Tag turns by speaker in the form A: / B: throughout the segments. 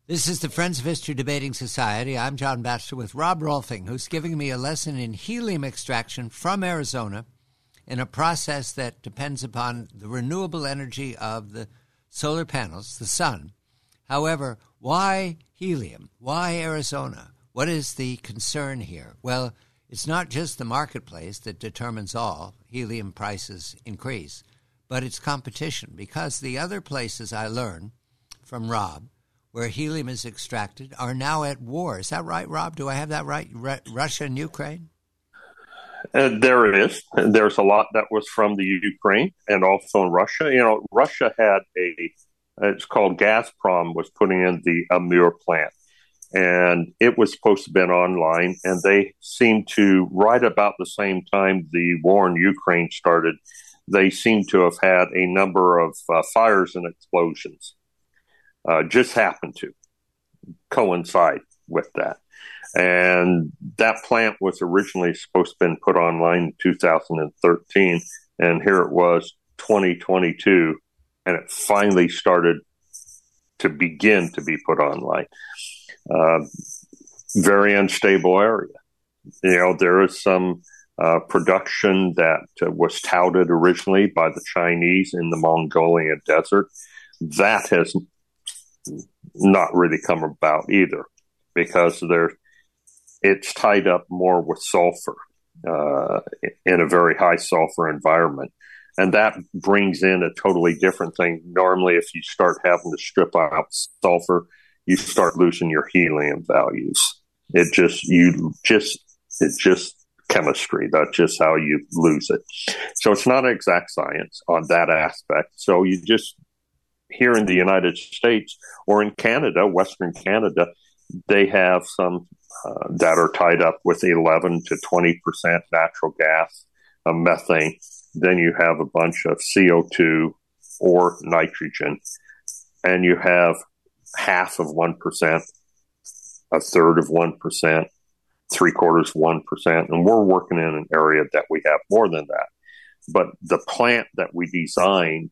A: This is the Friends of History Debating Society. I'm John Batchelor with Rob Rolfing, who's giving me a lesson in helium extraction from Arizona in a process that depends upon the renewable energy of the solar panels, the sun. However, why helium? Why Arizona? What is the concern here? Well, it's not just the marketplace that determines all. Helium prices increase, but it's competition, because the other places I learn from Rob where helium is extracted are now at war. Is that right, Rob? Do I have that right? Russia and Ukraine?
B: There it is. There's a lot that was from the Ukraine and also in Russia. You know, Russia had it's called Gazprom, was putting in the Amur plant. And it was supposed to have been online. And they seemed to, right about the same time the war in Ukraine started, they seem to have had a number of fires and explosions. Just happened to coincide with that. And that plant was originally supposed to have been put online in 2013. And here it was, 2022, and it finally started to begin to be put online. Very unstable area. You know, there is some production that was touted originally by the Chinese in the Mongolian desert. That has not really come about either, because it's tied up more with sulfur in a very high sulfur environment. And that brings in a totally different thing. Normally, if you start having to strip out sulfur, you start losing your helium values. It's just chemistry. That's just how you lose it. So it's not exact science on that aspect. So you just, here in the United States or in Canada, Western Canada, they have some that are tied up with 11 to 20% natural gas, methane. Then you have a bunch of CO2 or nitrogen, and you have half of 1%, a third of 1%, 3/4 of 1%, and we're working in an area that we have more than that. But the plant that we designed,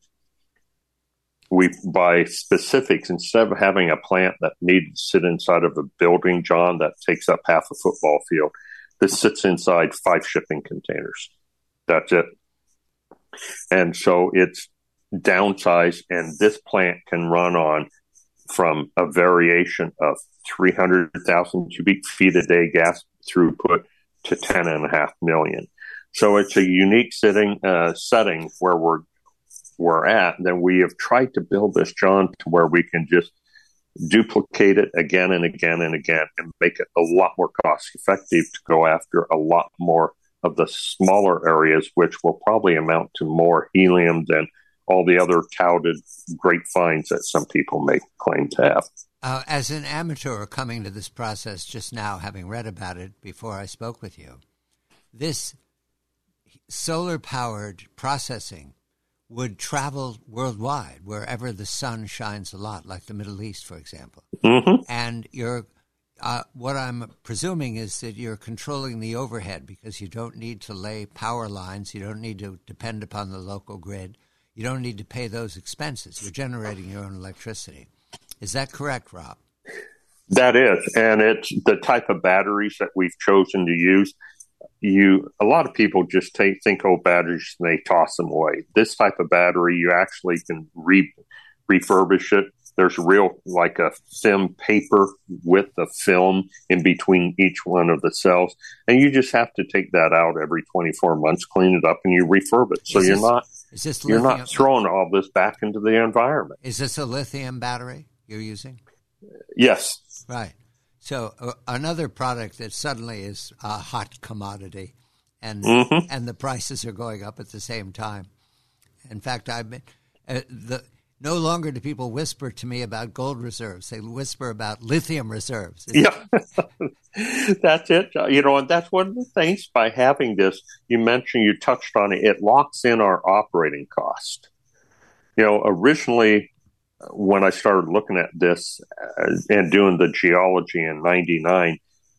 B: by specifics, instead of having a plant that needed to sit inside of a building, John, that takes up half a football field, this sits inside 5 shipping containers. That's it. And so it's downsized, and this plant can run on from a variation of 300,000 cubic feet a day gas throughput to 10.5 million. So it's a unique setting where we're at. Then we have tried to build this, John, to where we can just duplicate it again and again and again and make it a lot more cost effective to go after a lot more of the smaller areas, which will probably amount to more helium than all the other touted great finds that some people may claim to have.
A: As an amateur coming to this process just now, having read about it before I spoke with you, this solar-powered processing would travel worldwide, wherever the sun shines a lot, like the Middle East, for example.
B: Mm-hmm.
A: And what I'm presuming is that you're controlling the overhead, because you don't need to lay power lines. You don't need to depend upon the local grid. You don't need to pay those expenses. You're generating your own electricity. Is that correct, Rob?
B: That is. And it's the type of batteries that we've chosen to use. A lot of people just think old batteries and they toss them away. This type of battery, you actually can refurbish it. There's like a thin paper with the film in between each one of the cells. And you just have to take that out every 24 months, clean it up, and you refurb it. So you're not throwing all this back into the environment.
A: Is this a lithium battery you're using?
B: Yes.
A: Right. So another product that suddenly is a hot commodity, and the prices are going up at the same time. In fact, no longer do people whisper to me about gold reserves. They whisper about lithium reserves.
B: Yeah, that's it. You know, and that's one of the things by having this, you touched on it, it locks in our operating cost. You know, originally, when I started looking at this and doing the geology in 99,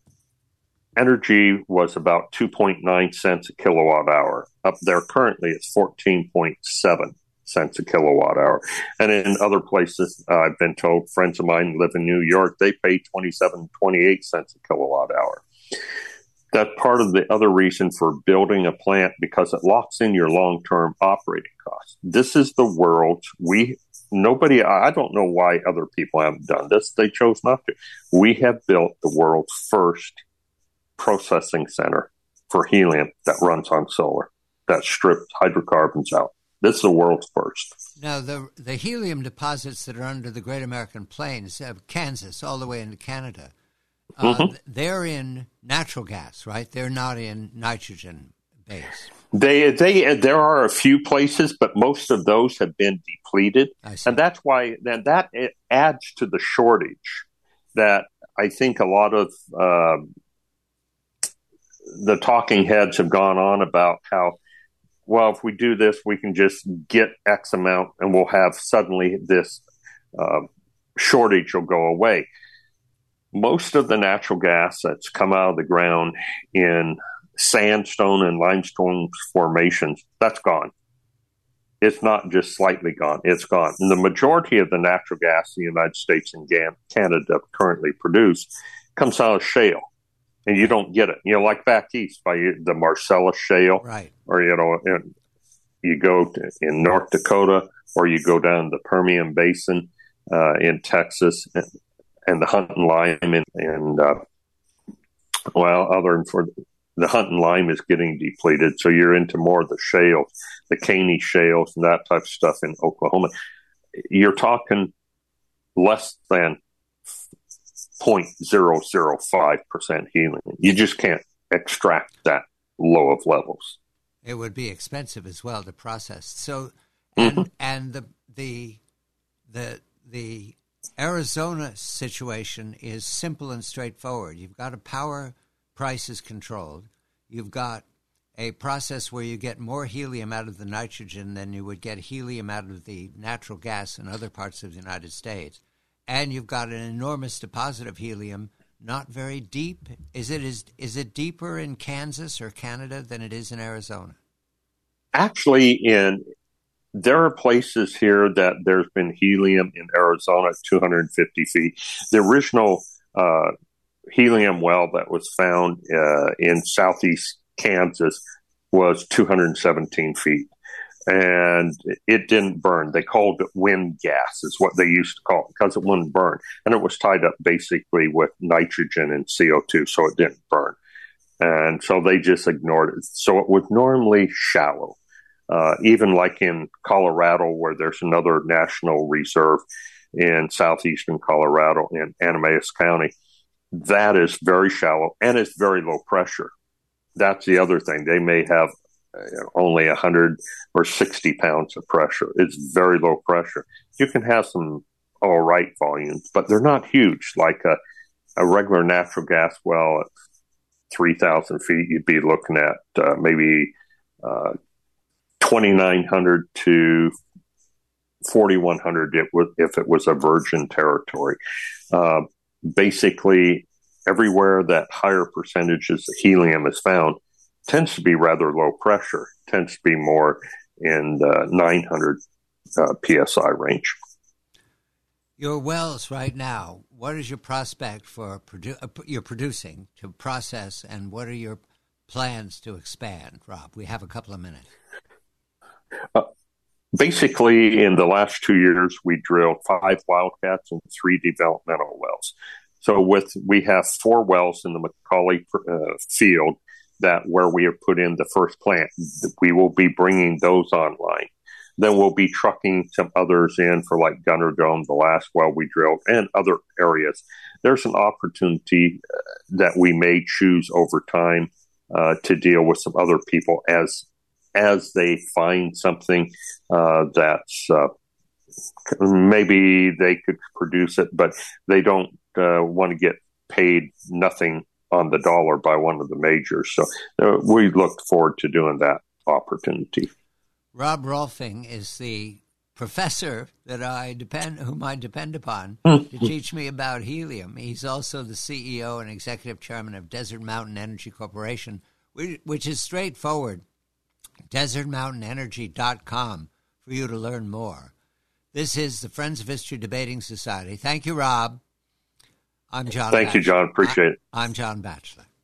B: energy was about 2.9 cents a kilowatt hour. Up there currently it's 14.7. cents a kilowatt hour. And in other places, I've been told, friends of mine live in New York, they pay 27, 28 cents a kilowatt hour. That's part of the other reason for building a plant, because it locks in your long-term operating costs. This is the world I don't know why other people haven't done this. They chose not to. We have built the world's first processing center for helium that runs on solar, that strips hydrocarbons out. This is the world's first.
A: Now, the helium deposits that are under the Great American Plains, Kansas, all the way into Canada, they're in natural gas, right? They're not in nitrogen base.
B: There are a few places, but most of those have been depleted, and that's why that it adds to the shortage that I think a lot of the talking heads have gone on about how, well, if we do this, we can just get X amount, and we'll have suddenly this shortage will go away. Most of the natural gas that's come out of the ground in sandstone and limestone formations, that's gone. It's not just slightly gone, it's gone. And the majority of the natural gas the United States and Canada currently produce comes out of shale. And you don't get it. Like back east by the Marcellus Shale.
A: Right.
B: Or, you go in North Dakota, or you go down the Permian Basin in Texas, and the Hunt and Lime, other than for the Hunt and Lime is getting depleted, so you're into more of the shales, the Caney shales, and that type of stuff in Oklahoma. You're talking less than 0.005% helium. You just can't extract that low of levels.
A: It would be expensive as well to process. So, and the Arizona situation is simple and straightforward. You've got a power price is controlled. You've got a process where you get more helium out of the nitrogen than you would get helium out of the natural gas in other parts of the United States. And you've got an enormous deposit of helium, not very deep. Is it deeper in Kansas or Canada than it is in Arizona?
B: Actually, there are places here that there's been helium in Arizona at 250 feet. The original helium well that was found in southeast Kansas was 217 feet. And it didn't burn. They called it wind gas is what they used to call it, because it wouldn't burn. And it was tied up basically with nitrogen and CO2, so it didn't burn. And so they just ignored it. So it was normally shallow. Even like in Colorado, where there's another national reserve in southeastern Colorado in Animas County, that is very shallow and it's very low pressure. That's the other thing. They may have only 100 or 60 pounds of pressure. It's very low pressure. You can have some all right volumes, but they're not huge. Like a regular natural gas well at 3,000 feet, you'd be looking at maybe 2,900 to 4,100 if it was a virgin territory. Basically, everywhere that higher percentages of helium is found tends to be rather low pressure, tends to be more in the 900 PSI range.
A: Your wells right now, what is your prospect for you're producing to process, and what are your plans to expand, Rob? We have a couple of minutes.
B: Basically, in the last 2 years, we drilled 5 wildcats and 3 developmental wells. So we have 4 wells in the Macaulay field where we have put in the first plant. We will be bringing those online. Then we'll be trucking some others in for like Gunner Dome, the last well we drilled, and other areas. There's an opportunity that we may choose over time to deal with some other people as they find something that's maybe they could produce it, but they don't want to get paid nothing on the dollar by one of the majors. So we look forward to doing that opportunity.
A: Rob Rolfing is the professor that whom I depend upon to teach me about helium. He's also the CEO and executive chairman of Desert Mountain Energy Corporation, which is straightforward. DesertMountainEnergy.com for you to learn more. This is the Friends of History Debating Society. Thank you, Rob. I'm John.
B: Thank you, John. Appreciate it.
A: I'm John Batchelor.